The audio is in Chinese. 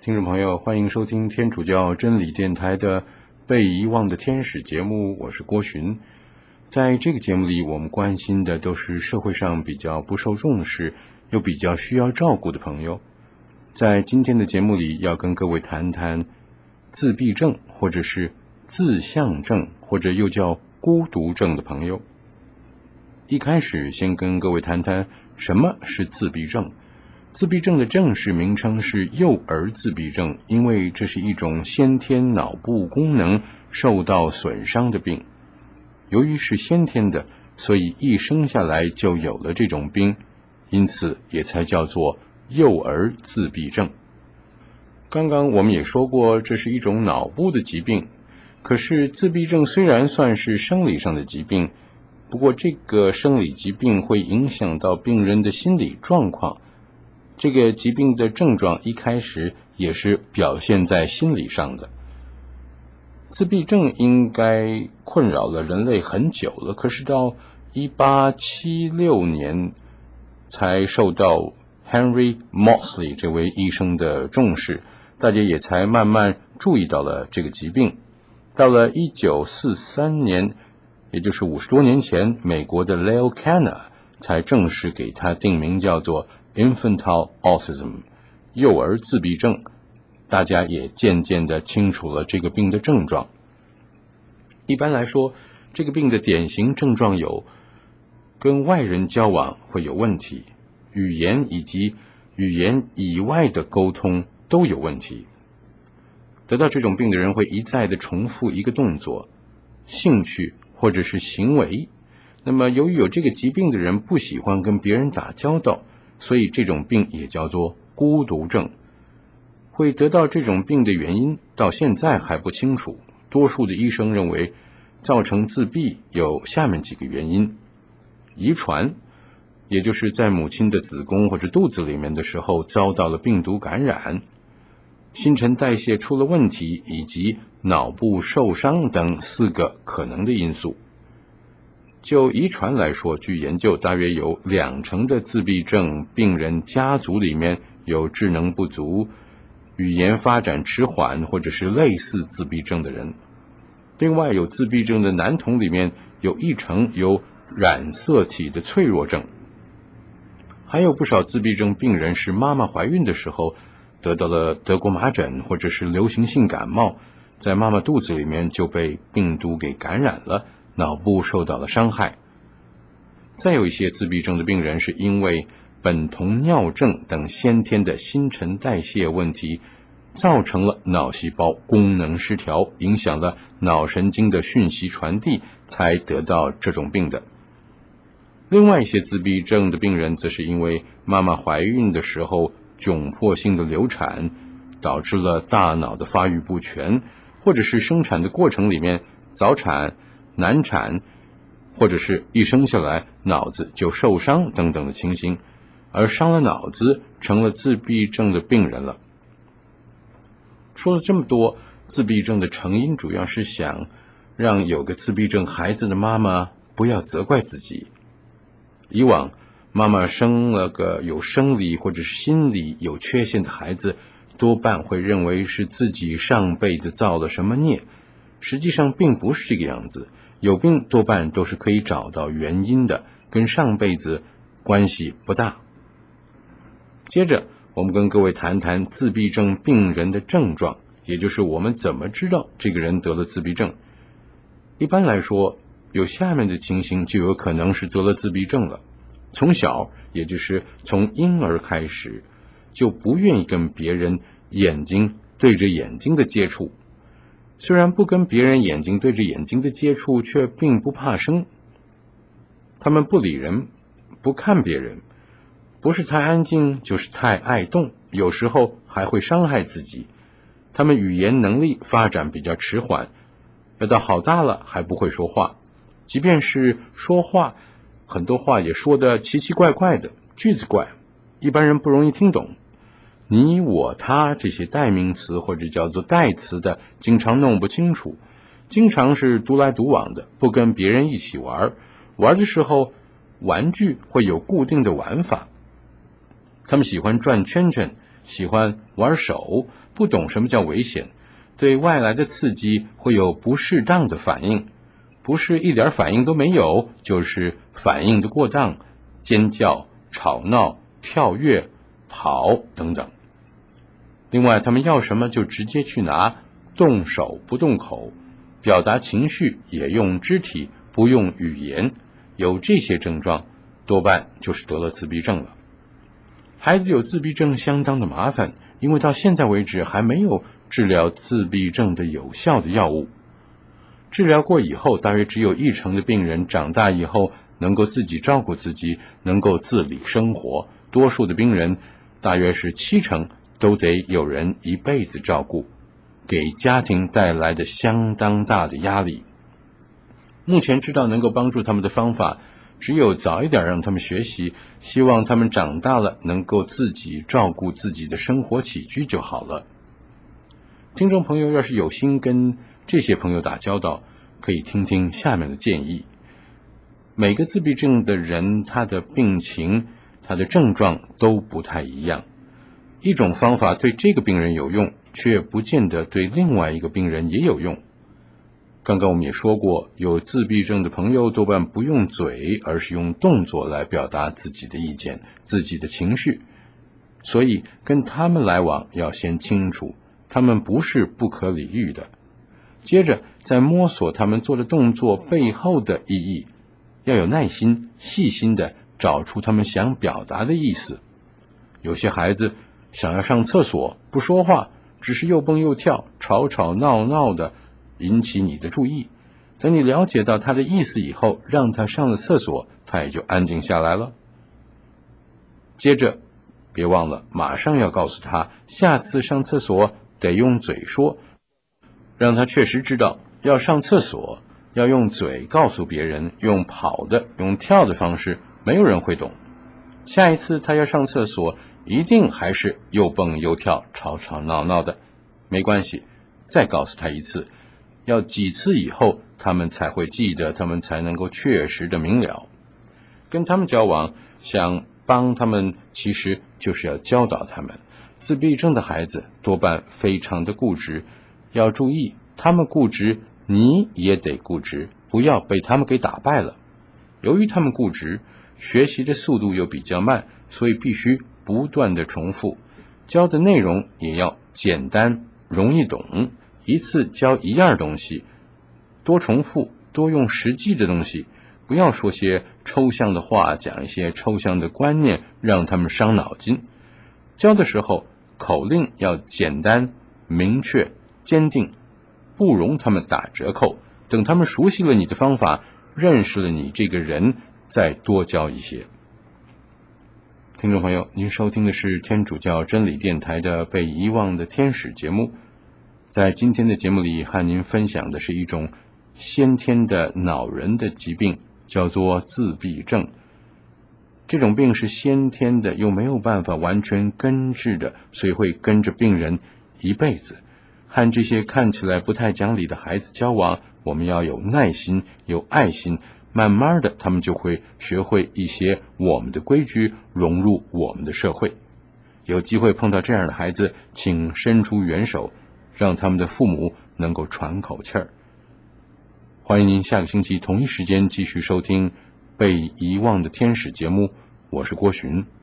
听众朋友，欢迎收听天主教真理电台的被遗忘的天使节目，我是郭寻。在这个节目里，我们关心的都是社会上比较不受重视又比较需要照顾的朋友。在今天的节目里，要跟各位谈谈自闭症或者是自相症，或者又叫孤独症的朋友。一开始先跟各位谈谈什么是自闭症。自闭症的正式名称是幼儿自闭症，因为这是一种先天脑部功能受到损伤的病。由于是先天的，所以一生下来就有了这种病，因此也才叫做幼儿自闭症。刚刚我们也说过，这是一种脑部的疾病。可是自闭症虽然算是生理上的疾病，不过这个生理疾病会影响到病人的心理状况。这个疾病的症状一开始也是表现在心理上的。自闭症应该困扰了人类很久了，可是到1876年才受到 Henry Moseley 这位医生的重视，大家也才慢慢注意到了这个疾病。到了1943年，也就是50多年前，美国的 Leo Kanner 才正式给他定名叫做Infantile Autism 幼儿自闭症，大家也渐渐地清楚了这个病的症状。一般来说，这个病的典型症状有跟外人交往会有问题，语言以及语言以外的沟通都有问题。得到这种病的人会一再地重复一个动作、兴趣或者是行为。那么由于有这个疾病的人不喜欢跟别人打交道，所以这种病也叫做孤独症。会得到这种病的原因到现在还不清楚，多数的医生认为造成自闭有下面几个原因：遗传，也就是在母亲的子宫或者肚子里面的时候遭到了病毒感染；新陈代谢出了问题，以及脑部受伤等4个可能的因素。就遗传来说，据研究，大约有20%的自闭症病人家族里面有智能不足、语言发展迟缓或者是类似自闭症的人。另外，有自闭症的男童里面有1成有染色体的脆弱症。还有不少自闭症病人是妈妈怀孕的时候得到了德国麻疹或者是流行性感冒，在妈妈肚子里面就被病毒给感染了，脑部受到了伤害。再有一些自闭症的病人是因为苯酮尿症等先天的新陈代谢问题，造成了脑细胞功能失调，影响了脑神经的讯息传递，才得到这种病的。另外一些自闭症的病人则是因为妈妈怀孕的时候窘迫性的流产，导致了大脑的发育不全，或者是生产的过程里面早产、难产，或者是一生下来脑子就受伤等等的情形，而伤了脑子成了自闭症的病人了。说了这么多，自闭症的成因主要是想让有个自闭症孩子的妈妈不要责怪自己。以往妈妈生了个有生理或者是心理有缺陷的孩子，多半会认为是自己上辈子造了什么孽，实际上并不是这个样子。有病多半都是可以找到原因的，跟上辈子关系不大。接着我们跟各位谈谈自闭症病人的症状，也就是我们怎么知道这个人得了自闭症。一般来说，有下面的情形就有可能是得了自闭症了。从小，也就是从婴儿开始，就不愿意跟别人眼睛对着眼睛的接触。虽然不跟别人眼睛对着眼睛的接触，却并不怕生。他们不理人，不看别人，不是太安静，就是太爱动，有时候还会伤害自己。他们语言能力发展比较迟缓，要到好大了还不会说话，即便是说话，很多话也说得奇奇怪怪的，句子怪，一般人不容易听懂。你我他这些代名词或者叫做代词的经常弄不清楚，经常是独来独往的，不跟别人一起玩，玩的时候玩具会有固定的玩法。他们喜欢转圈圈， 喜欢玩手，不懂什么叫危险，对外来的刺激会有不适当的反应，不是一点反应都没有，就是反应的过当，尖叫、吵闹、跳跃、跑等等。另外，他们要什么就直接去拿，动手不动口，表达情绪也用肢体不用语言，有这些症状多半就是得了自闭症了。孩子有自闭症相当的麻烦，因为到现在为止还没有治疗自闭症的有效的药物。治疗过以后，大约只有1成的病人长大以后能够自己照顾自己，能够自理生活，多数的病人大约是7成都得有人一辈子照顾，给家庭带来的相当大的压力。目前知道能够帮助他们的方法，只有早一点让他们学习，希望他们长大了能够自己照顾自己的生活起居就好了。听众朋友要是有心跟这些朋友打交道，可以听听下面的建议。每个自闭症的人，他的病情、他的症状都不太一样。一种方法对这个病人有用，却不见得对另外一个病人也有用。刚刚我们也说过，有自闭症的朋友多半不用嘴，而是用动作来表达自己的意见、自己的情绪。所以跟他们来往要先清楚，他们不是不可理喻的。接着再摸索他们做的动作背后的意义，要有耐心、细心的找出他们想表达的意思。有些孩子想要上厕所不说话，只是又蹦又跳，吵吵闹闹的引起你的注意。等你了解到他的意思以后，让他上了厕所，他也就安静下来了。接着别忘了马上要告诉他，下次上厕所得用嘴说，让他确实知道要上厕所要用嘴告诉别人，用跑的、用跳的方式没有人会懂。下一次他要上厕所一定还是又蹦又跳、吵吵闹闹的，没关系，再告诉他一次，要几次以后他们才会记得，他们才能够确实的明了。跟他们交往，想帮他们，其实就是要教导他们。自闭症的孩子多半非常的固执，要注意，他们固执，你也得固执，不要被他们给打败了。由于他们固执，学习的速度又比较慢，所以必须不断的重复，教的内容也要简单容易懂，一次教一样东西，多重复，多用实际的东西，不要说些抽象的话，讲一些抽象的观念，让他们伤脑筋。教的时候口令要简单明确坚定，不容他们打折扣，等他们熟悉了你的方法，认识了你这个人，再多教一些。听众朋友，您收听的是天主教真理电台的被遗忘的天使节目。在今天的节目里，和您分享的是一种先天的脑人的疾病，叫做自闭症。这种病是先天的，又没有办法完全根治的，所以会跟着病人一辈子。和这些看起来不太讲理的孩子交往，我们要有耐心、有爱心，慢慢的他们就会学会一些我们的规矩，融入我们的社会。有机会碰到这样的孩子，请伸出援手，让他们的父母能够喘口气儿。欢迎您下个星期同一时间继续收听被遗忘的天使节目，我是郭洵。